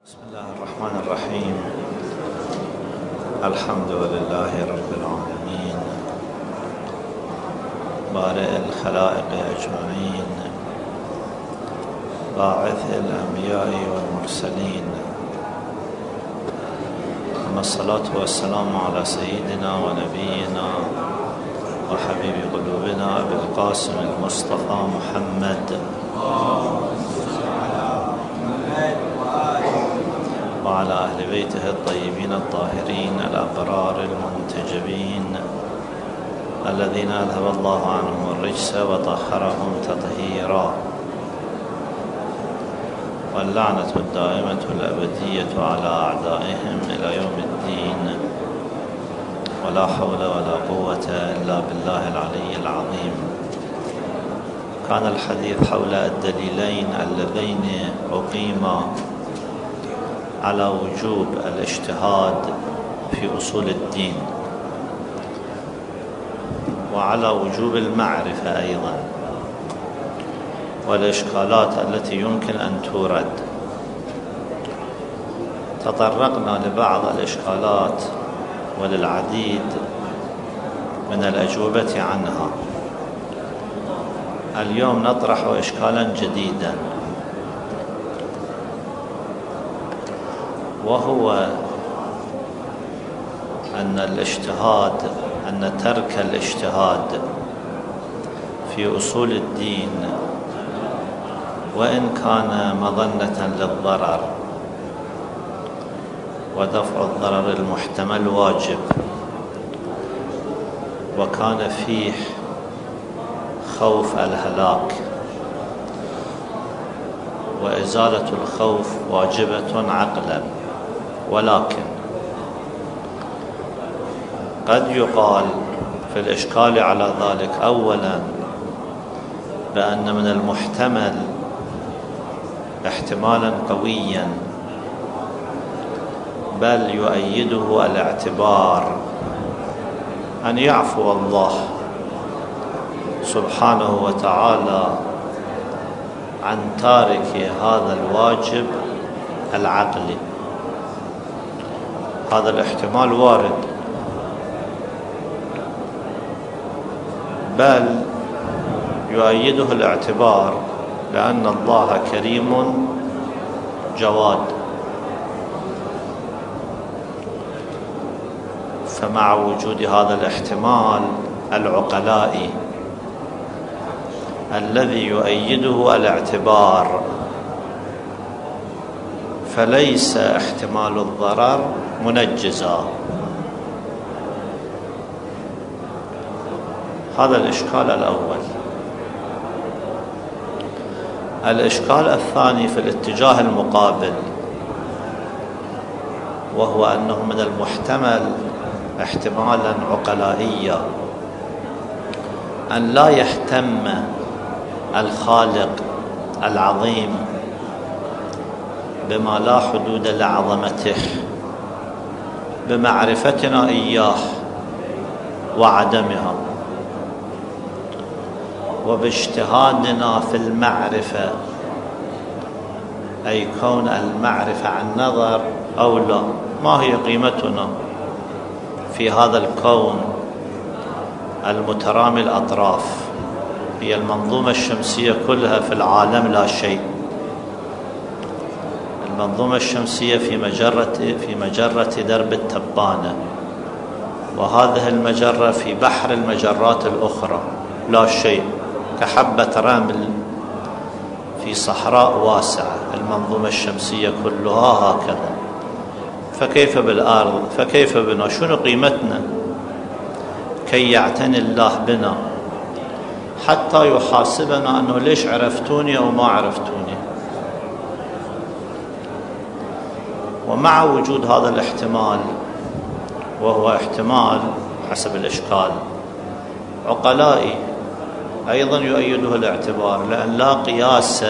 بسم الله الرحمن الرحيم. الحمد لله رب العالمين بارئ الخلائق أجمعين باعث الأنبياء والمرسلين، ثم الصلاة والسلام على سيدنا ونبينا وحبيب قلوبنا أبي القاسم المصطفى محمد وعلى أهل بيته الطيبين الطاهرين الأبرار المنتجبين الذين أذهب الله عنهم الرجس وطهرهم تطهيرا، واللعنة الدائمة الأبدية على أعدائهم إلى يوم الدين، ولا حول ولا قوة إلا بالله العلي العظيم. كان الحديث حول الدليلين اللذين أقيما على وجوب الاجتهاد في أصول الدين وعلى وجوب المعرفة أيضا، والإشكالات التي يمكن أن تورد. تطرقنا لبعض الإشكالات وللعديد من الأجوبة عنها. اليوم نطرح إشكالا جديدا، وهو أن ترك الاجتهاد في أصول الدين وإن كان مظنة للضرر ودفع الضرر المحتمل واجب، وكان فيه خوف الهلاك، وإزالة الخوف واجبة عقلا. ولكن قد يقال في الإشكال على ذلك أولا بأن من المحتمل احتمالا قويا بل يؤيده الاعتبار أن يعفو الله سبحانه وتعالى عن تارك هذا الواجب العقلي. هذا الاحتمال وارد، بل يؤيده الاعتبار لأن الله كريم جواد، فمع وجود هذا الاحتمال العقلائي الذي يؤيده الاعتبار، فليس احتمال الضرر منجزا. هذا الإشكال الأول. الإشكال الثاني في الاتجاه المقابل، وهو أنه من المحتمل احتمالا عقلائيا أن لا يهتم الخالق العظيم بما لا حدود لعظمته بمعرفتنا إياه وعدمها، وباجتهادنا في المعرفة، أي كون المعرفة عن نظر أو لا. ما هي قيمتنا في هذا الكون المترامي الأطراف؟ هي المنظومة الشمسية كلها في العالم لا شيء. المنظومة الشمسية في مجرة درب التبانة، وهذه المجرة في بحر المجرات الأخرى لا شيء، كحبة رمل في صحراء واسعة. المنظومة الشمسية كلها هكذا، فكيف بالأرض؟ فكيف بنا؟ شنو قيمتنا كي يعتني الله بنا حتى يحاسبنا أنه ليش عرفتوني أو ما عرفتوني؟ ومع وجود هذا الاحتمال، وهو احتمال حسب الإشكال عقلائي، أيضا يؤيده الاعتبار، لأن لا قياس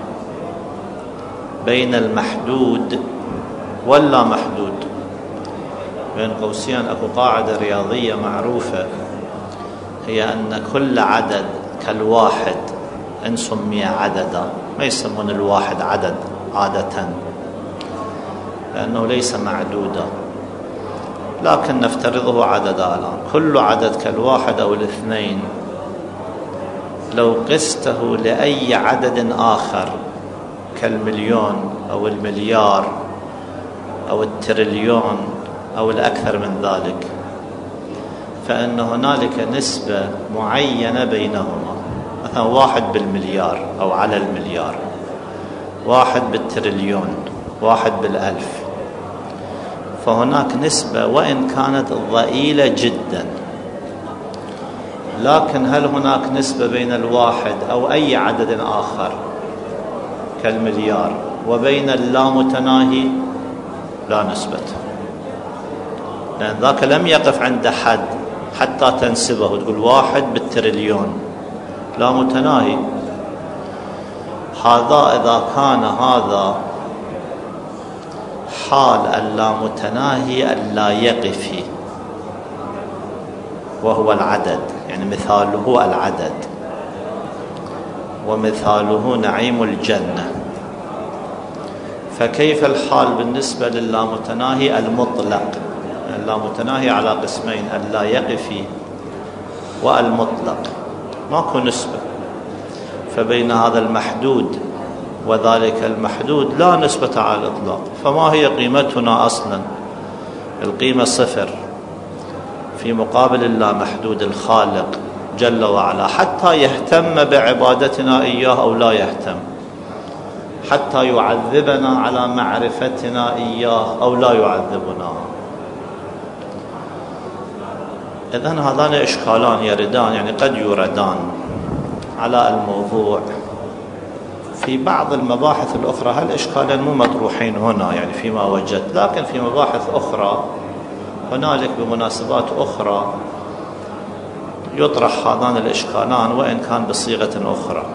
بين المحدود واللا محدود. بين قوسين أكو قاعدة رياضية معروفة، هي أن كل عدد كالواحد إن سمي عددا، ما يسمون الواحد عدد عادة، لأنه ليس معدودا، لكن نفترضه عددا الآن. كل عدد كالواحد أو الاثنين لو قسته لأي عدد آخر كالمليون أو المليار أو التريليون أو الأكثر من ذلك، فإن هنالك نسبة معينة بينهما، مثلا 1 بالمليار أو على المليار، 1 بالتريليون، 1 بالألف، فهناك نسبة وإن كانت ضئيلة جدا. لكن هل هناك نسبة بين الواحد أو أي عدد آخر كالمليار وبين اللامتناهي؟ لا نسبة، لأن ذاك لم يقف عند حد حتى تنسبه وتقول 1 بالتريليون، لا متناهي. هذا إذا كان هذا حال اللامتناهي اللائقي وهو العدد، يعني مثاله العدد ومثاله نعيم الجنة، فكيف الحال بالنسبة للامتناهي المطلق؟ اللامتناهي على قسمين، اللائقي والمطلق، ماكو نسبة. فبين هذا المحدود وذلك المحدود لا نسبة على الإطلاق. فما هي قيمتنا أصلا؟ القيمة 0 في مقابل اللامحدود الخالق جل وعلا، حتى يهتم بعبادتنا إياه أو لا يهتم، حتى يعذبنا على معرفتنا إياه أو لا يعذبنا. إذن هذان إشكالان يردان، يعني قد يوردان على الموضوع. في بعض المباحث الأخرى هالإشكالين مو مطروحين هنا يعني فيما وجدت، لكن في مباحث أخرى هنالك بمناسبات أخرى يطرح هذان الإشكالان وإن كان بصيغة أخرى.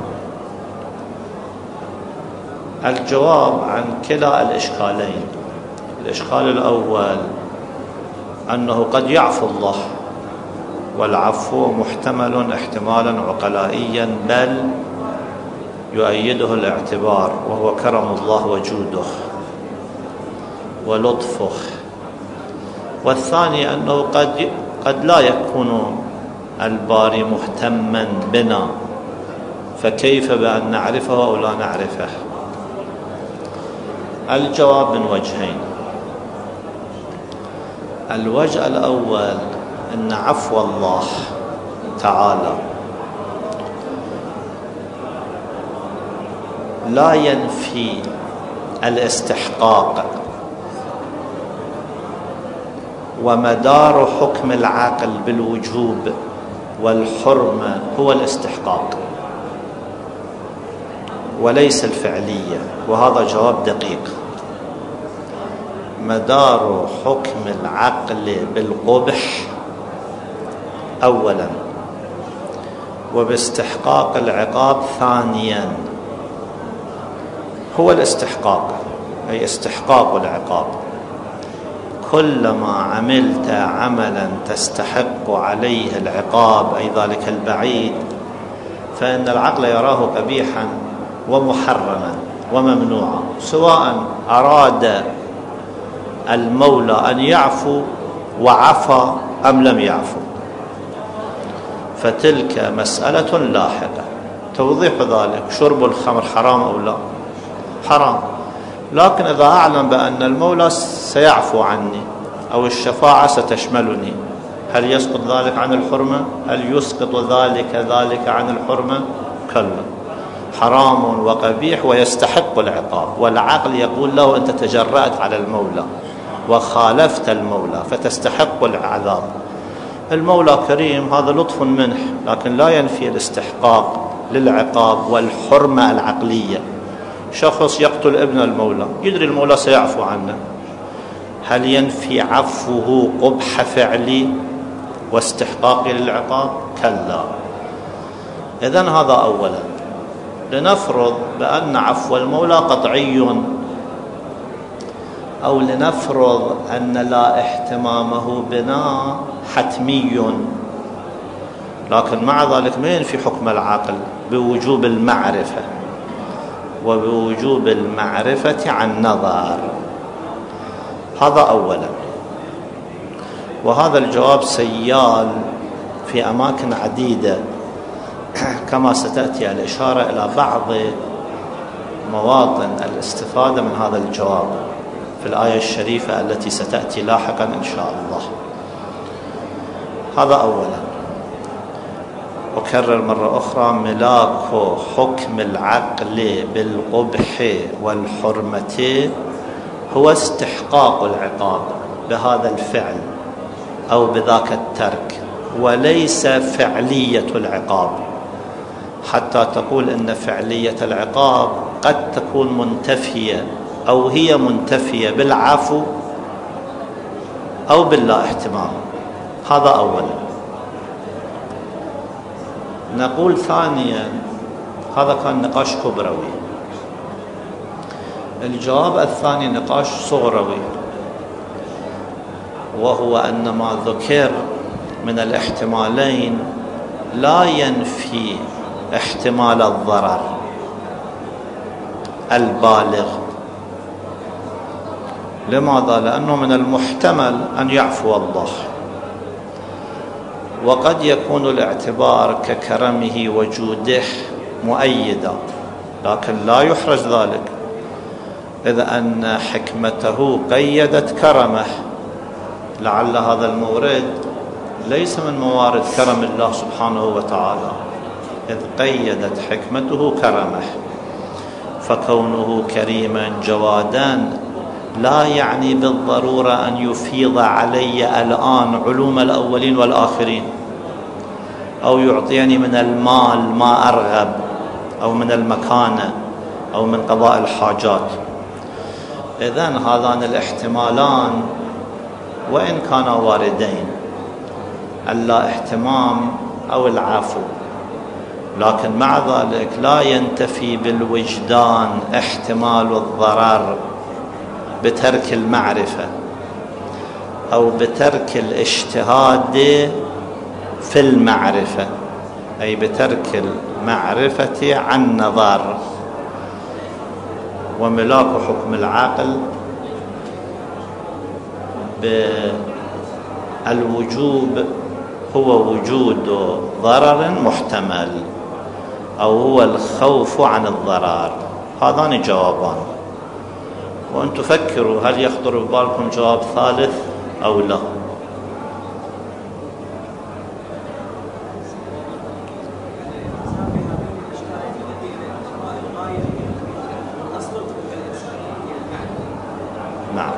الجواب عن كلا الإشكالين: الإشكال الأول أنه قد يعفو الله، والعفو محتمل احتمالا عقلائيا، بل يؤيده الاعتبار، وهو كرم الله وجوده ولطفه. والثاني أنه قد لا يكون الباري مهتما بنا، فكيف بأن نعرفه أو لا نعرفه؟ الجواب من وجهين. الوجه الأول أن عفو الله تعالى لا ينفي الاستحقاق، ومدار حكم العقل بالوجوب والحرمة هو الاستحقاق وليس الفعلية، وهذا جواب دقيق. مدار حكم العقل بالقبح أولا، وباستحقاق العقاب ثانيا، هو الاستحقاق، أي استحقاق العقاب. كلما عملت عملا تستحق عليه العقاب، أي ذلك البعيد، فإن العقل يراه قبيحا ومحرما وممنوعا، سواء أراد المولى أن يعفو وعفى أم لم يعفو، فتلك مسألة لاحقة. توضيح ذلك: شرب الخمر حرام أو لا؟ حرام، لكن إذا أعلم بأن المولى سيعفو عني أو الشفاعة ستشملني، هل يسقط ذلك عن الحرمة؟ هل يسقط ذلك عن الحرمة؟ كلا، حرام وقبيح ويستحق العقاب، والعقل يقول له أنت تجرأت على المولى وخالفت المولى فتستحق العذاب. المولى كريم، هذا لطف منه، لكن لا ينفي الاستحقاق للعقاب والحرمة العقلية. شخص يقتل ابن المولى، يدري المولى سيعفو عنه، هل ينفي عفوه قبح فعلي واستحقاق للعقاب؟ كلا. إذن هذا أولا. لنفرض بأن عفو المولى قطعي، أو لنفرض أن لا اهتمامه بنا حتمي، لكن مع ذلك ما ينفي حكم العقل بوجوب المعرفة، وبوجوب المعرفة عن نظر. هذا أولا. وهذا الجواب سيال في أماكن عديدة كما ستأتي الإشارة إلى بعض مواطن الاستفادة من هذا الجواب في الآية الشريفة التي ستأتي لاحقا إن شاء الله. هذا أولا. أكرر مرة أخرى: ملاك حكم العقل بالقبح والحرمة هو استحقاق العقاب بهذا الفعل أو بذاك الترك، وليس فعلية العقاب، حتى تقول إن فعلية العقاب قد تكون منتفية أو هي منتفية بالعفو أو باللا اهتمام. هذا أولا. نقول ثانيا، هذا كان نقاش كبروي. الجواب الثاني نقاش صغروي، وهو أن ما ذكر من الاحتمالين لا ينفي احتمال الضرر البالغ. لماذا؟ لأنه من المحتمل أن يعفو الله، وقد يكون الاعتبار ككرمه وجوده مؤيدا، لكن لا يحرز ذلك إذا أن حكمته قيدت كرمه. لعل هذا المورد ليس من موارد كرم الله سبحانه وتعالى، إذ قيدت حكمته كرمه. فكونه كريما جوادا لا يعني بالضرورة أن يفيض علي الآن علوم الأولين والآخرين، أو يعطيني من المال ما أرغب، أو من المكانة، أو من قضاء الحاجات. إذن هذان الاحتمالان وإن كانا واردين، اللا اهتمام أو العفو، لكن مع ذلك لا ينتفي بالوجدان احتمال الضرر بترك المعرفة أو بترك الاجتهاد في المعرفة، أي بترك المعرفة عن نظر. وملاك حكم العقل بالوجوب هو وجود ضرر محتمل، أو هو الخوف عن الضرر. هذان جوابان، وأن تفكروا هل يخطر ببالكم جواب ثالث أو لا. نعم،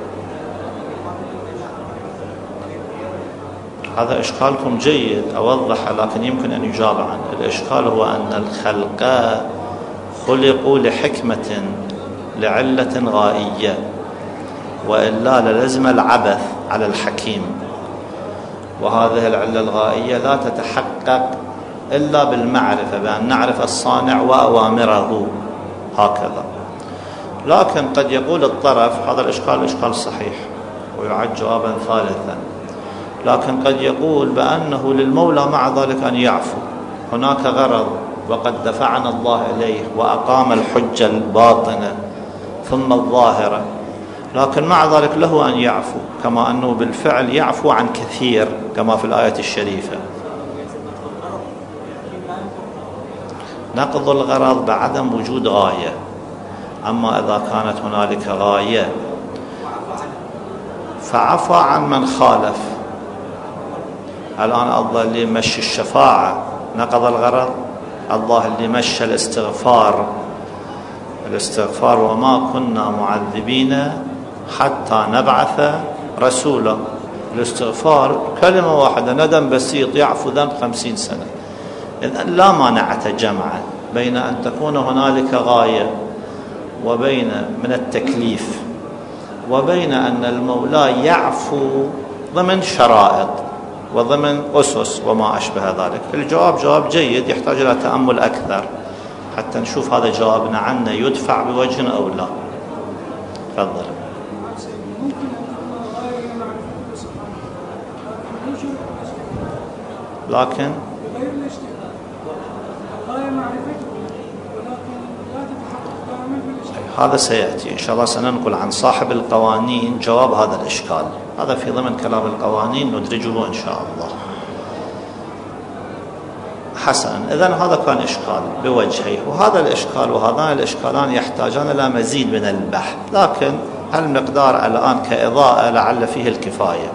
هذا إشكالكم جيد، أوضح لكن يمكن أن يجاب عنه. الإشكال هو أن الخلق خلقوا لحكمة لعلة غائية، وإلا للزم العبث على الحكيم، وهذه العلة الغائية لا تتحقق إلا بالمعرفة، بأن نعرف الصانع وأوامره هكذا. لكن قد يقول الطرف، هذا الإشكال إشكال صحيح ويعد جوابا ثالثا، لكن قد يقول بأنه للمولى مع ذلك أن يعفو، هناك غرض وقد دفعنا الله إليه وأقام الحجة الباطنة ثم الظاهرة، لكن مع ذلك له أن يعفو، كما أنه بالفعل يعفو عن كثير كما في الآية الشريفة. نقض الغرض بعدم وجود غاية، أما إذا كانت هنالك غاية فعفى عن من خالف. الآن الله اللي يمشي الشفاعة نقض الغرض، الله اللي مشى الاستغفار وما كنا معذبين حتى نبعث رسولا. الاستغفار كلمة واحدة، ندم بسيط يعفو ذنب 50 سنة. إذن لا مانع جمعا بين أن تكون هنالك غاية وبين من التكليف، وبين أن المولى يعفو ضمن شرائط وضمن أسس وما أشبه ذلك. الجواب جواب جيد يحتاج إلى تأمل أكثر حتى نشوف هذا جوابنا عنه يدفع بوجه أو لا. تفضل. لكن هذا سيأتي إن شاء الله. سننقل عن صاحب القوانين جواب هذا الإشكال، هذا في ضمن كلام القوانين ندرجه إن شاء الله. حسنا، إذن هذا كان إشكال بوجهيه، وهذا الإشكال وهذان الإشكالان يحتاجان إلى مزيد من البحث، لكن المقدار الآن كإضاءة لعل فيه الكفاية.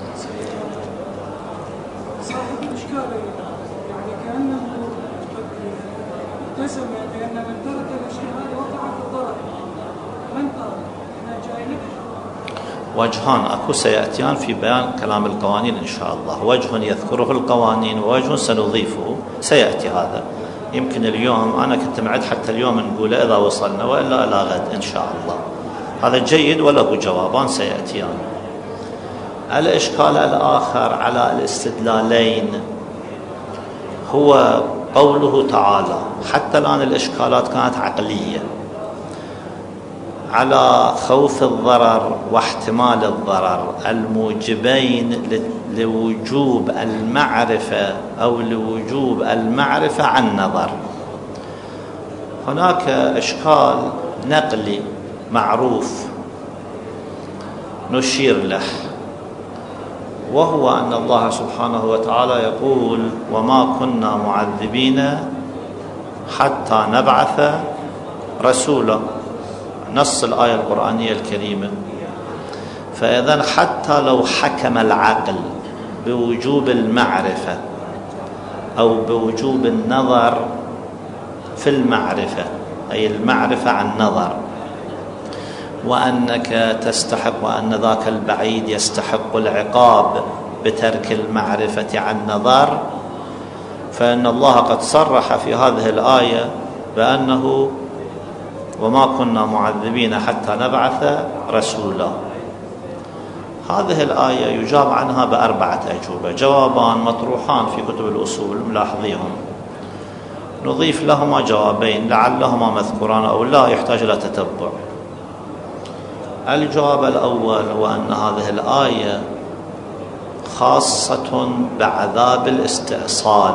وجهان أكو سيأتيان في بيان كلام القوانين إن شاء الله، وجه يذكره القوانين ووجه سنضيفه سيأتي. هذا يمكن اليوم أنا كنت معد حتى اليوم نقوله إذا وصلنا، وإلا إلى غد إن شاء الله. هذا جيد وله جوابان سيأتيان. الإشكال الآخر على الاستدلالين هو قوله تعالى، حتى الآن الإشكالات كانت عقلية على خوف الضرر واحتمال الضرر الموجبين لوجوب المعرفة أو لوجوب المعرفة عن نظر. هناك إشكال نقلي معروف نشير له، وهو أن الله سبحانه وتعالى يقول: وما كنا معذبين حتى نبعث رسولا، نص الآية القرآنية الكريمة. فإذن حتى لو حكم العقل بوجوب المعرفة أو بوجوب النظر في المعرفة، أي المعرفة عن نظر، وأنك تستحق وأن ذاك البعيد يستحق العقاب بترك المعرفة عن نظر، فإن الله قد صرح في هذه الآية بأنه وما كنا معذبين حتى نبعث رسولا. هذه الآية يجاب عنها بأربعة أجوبة، جوابان مطروحان في كتب الأصول ملاحظيهم، نضيف لهما جوابين لعلهما مذكوران أو لا يحتاج إلى تتبع. الجواب الأول هو أن هذه الآية خاصة بعذاب الاستئصال،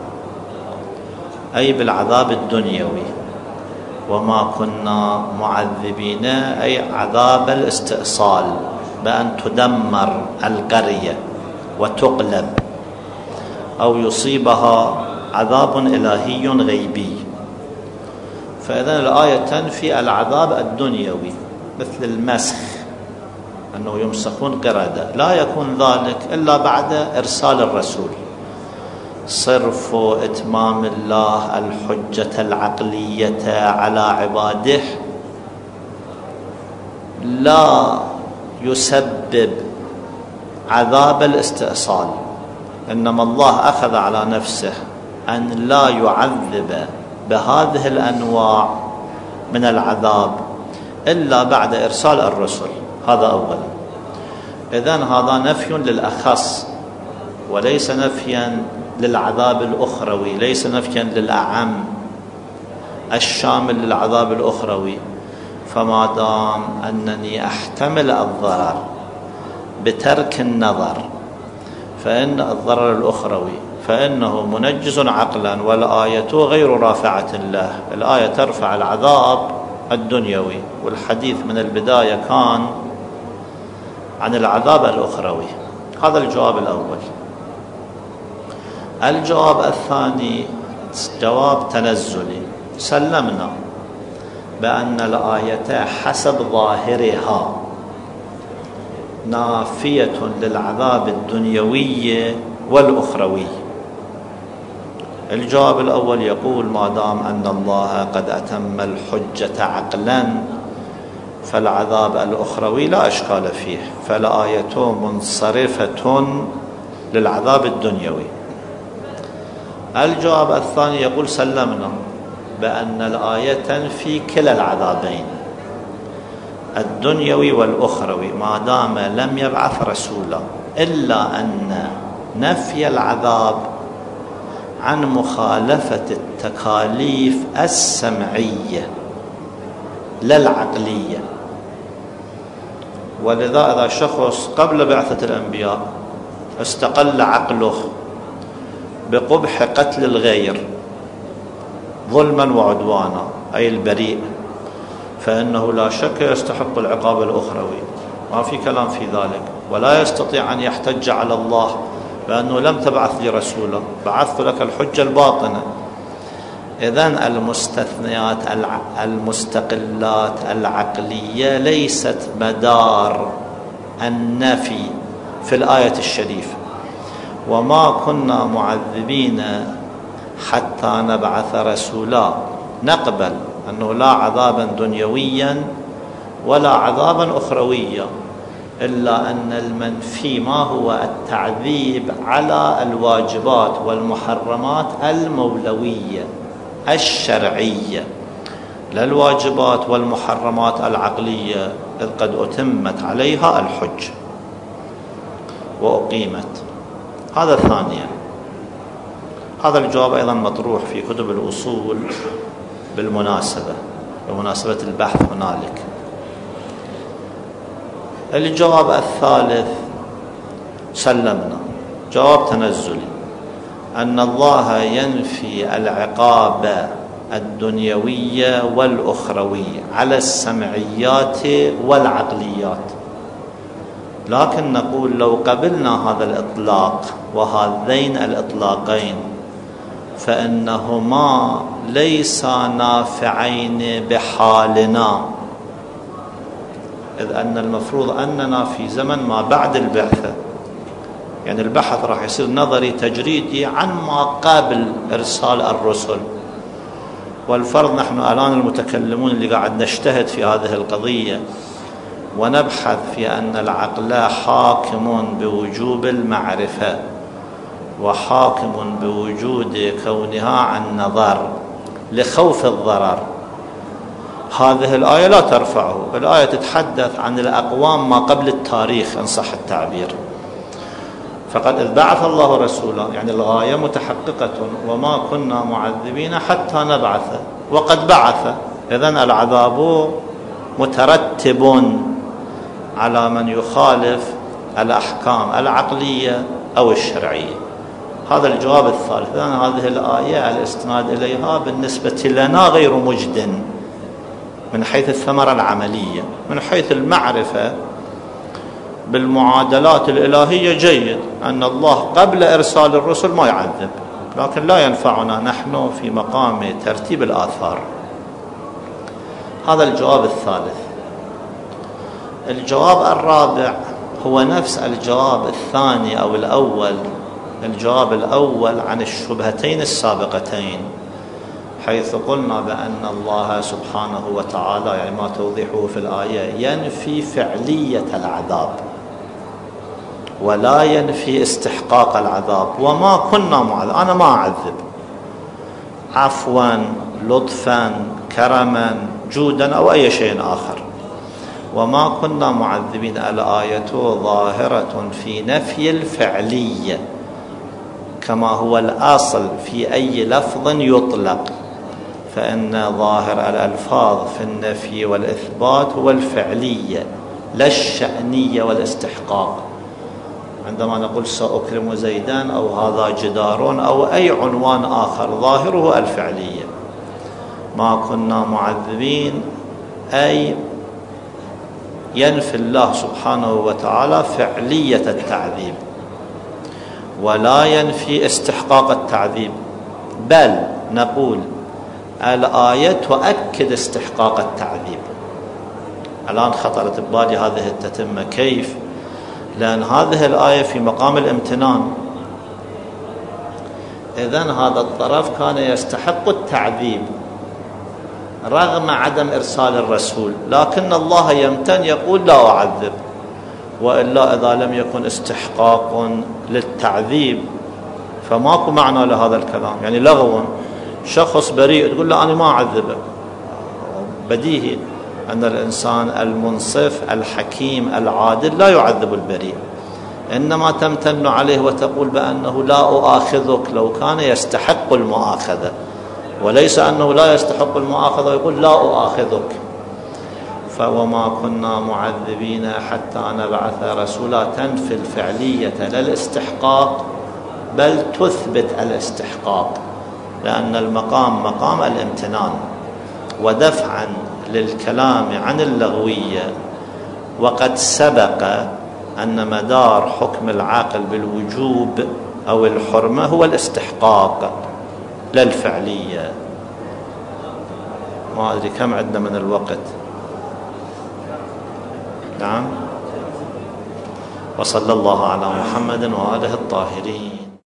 أي بالعذاب الدنيوي. وما كنا معذبين أي عذاب الاستئصال، بأن تدمر القرية وتقلب أو يصيبها عذاب إلهي غيبي. فإذن الآية تنفي العذاب الدنيوي مثل المسخ، أنه يمسخون قردة، لا يكون ذلك إلا بعد إرسال الرسول. صرف إتمام الله الحجة العقلية على عباده لا يسبب عذاب الاستئصال، إنما الله أخذ على نفسه أن لا يعذب بهذه الأنواع من العذاب إلا بعد إرسال الرسل. هذا أولا. إذن هذا نفي للأخص وليس نفيا للعذاب الأخروي، ليس نفيا للأعم الشامل للعذاب الأخروي. فما دام أنني أحتمل الضرر بترك النظر فإن الضرر الأخروي فإنه منجز عقلا، والآية غير رافعة له. الآية ترفع العذاب الدنيوي، والحديث من البداية كان عن العذاب الأخروي. هذا الجواب الأول. الجواب الثاني جواب تنزلي، سلمنا بأن الآية حسب ظاهرها نافية للعذاب الدنيوي والأخروي. الجواب الأول يقول: ما دام أن الله قد أتم الحجة عقلا فالعذاب الأخروي لا إشكال فيه، فالآية منصرفة للعذاب الدنيوي. الجواب الثاني يقول: سلمنا بأن الآية تنفي كلا العذابين الدنيوي والأخروي ما دام لم يبعث رسولا، إلا أن نفي العذاب عن مخالفة التكاليف السمعية لا العقلية. ولذا إذا شخص قبل بعثة الأنبياء استقل عقله بقبح قتل الغير ظلما وعدوانا، أي البريء، فإنه لا شك يستحق العقاب الأخروي، ما في كلام في ذلك، ولا يستطيع أن يحتج على الله بأنه لم تبعث لي رسولا، بعثت لك الحجة الباطنة. إذن المستثنيات المستقلات العقلية ليست مدار النفي في الآية الشريفة. وما كنا معذبين حتى نبعث رسولا، نقبل أنه لا عذابا دنيويا ولا عذابا أخرويا، إلا أن المنفي ما هو التعذيب على الواجبات والمحرمات المولوية الشرعية، لا الواجبات والمحرمات العقلية، إذ قد أتمت عليها الحج وأقيمت. هذا ثانيا. هذا الجواب أيضا مطروح في كتب الأصول بمناسبة البحث هنالك. الجواب الثالث سلمنا، جواب تنزلي، أن الله ينفي العقاب الدنيوية والأخروية على السمعيات والعقليات، لكن نقول لو قبلنا هذا الإطلاق وهذين الإطلاقين فإنهما ليسا نافعين بحالنا، إذ أن المفروض أننا في زمن ما بعد البعثة، يعني البحث راح يصير نظري تجريدي عن ما قبل إرسال الرسل. والفرض نحن الآن المتكلمون اللي قاعد نجتهد في هذه القضية ونبحث في أن العقل حاكم بوجوب المعرفة وحاكم بوجود كونها عن نظر لخوف الضرر. هذه الآية لا ترفعه، الآية تتحدث عن الأقوام ما قبل التاريخ إن صح التعبير. فقد إذ بعث الله رسولا، يعني الغاية متحققة، وما كنا معذبين حتى نبعث، وقد بعث، إذن العذاب مترتب على من يخالف الأحكام العقلية أو الشرعية. هذا الجواب الثالث. إذن هذه الآية الاستناد إليها بالنسبة لنا غير مجد من حيث الثمرة العملية. من حيث المعرفة بالمعادلات الإلهية جيد أن الله قبل إرسال الرسل ما يعذب، لكن لا ينفعنا نحن في مقام ترتيب الآثار. هذا الجواب الثالث. الجواب الرابع هو نفس الجواب الثاني أو الأول، الجواب الأول عن الشبهتين السابقتين، حيث قلنا بأن الله سبحانه وتعالى، يعني ما توضيحه في الآية، ينفي فعلية العذاب ولا ينفي استحقاق العذاب. وما كنا معذب، أنا ما أعذب، عفوا لطفا كرما جودا أو أي شيء آخر. وما كنا معذبين، الآية ظاهرة في نفي الفعلية كما هو الأصل في أي لفظ يطلق، فإن ظاهر الألفاظ في النفي والإثبات هو الفعلية لا الشأنية والاستحقاق. عندما نقول سأكرم زيدان أو هذا جدار أو أي عنوان آخر ظاهره الفعلية. ما كنا معذبين أي ينفي الله سبحانه وتعالى فعلية التعذيب ولا ينفي استحقاق التعذيب، بل نقول الآية تؤكد استحقاق التعذيب. الآن خطرت ببالي هذه التتمة، كيف؟ لأن هذه الآية في مقام الامتنان، إذن هذا الطرف كان يستحق التعذيب رغم عدم إرسال الرسول، لكن الله يمتن يقول لا أعذب. وإلا إذا لم يكن استحقاق للتعذيب فماكو معنى لهذا الكلام، يعني لغو. شخص بريء تقول له أنا ما أعذبه، بديهي أن الإنسان المنصف الحكيم العادل لا يعذب البريء، إنما تمتن عليه وتقول بأنه لا أؤاخذك لو كان يستحق المؤاخذة، وليس أنه لا يستحق المؤاخذة ويقول لا أؤاخذك. فوما كنا معذبين حتى نبعث رسولا تنفي الفعلية لا الاستحقاق، بل تثبت الاستحقاق، لأن المقام مقام الامتنان. ودفعا للكلام عن اللغوية، وقد سبق أن مدار حكم العاقل بالوجوب أو الحرمة هو الاستحقاق لا الفعلية. ما أدري كم عندنا من الوقت. نعم. وصلى الله على محمد وآله الطاهرين.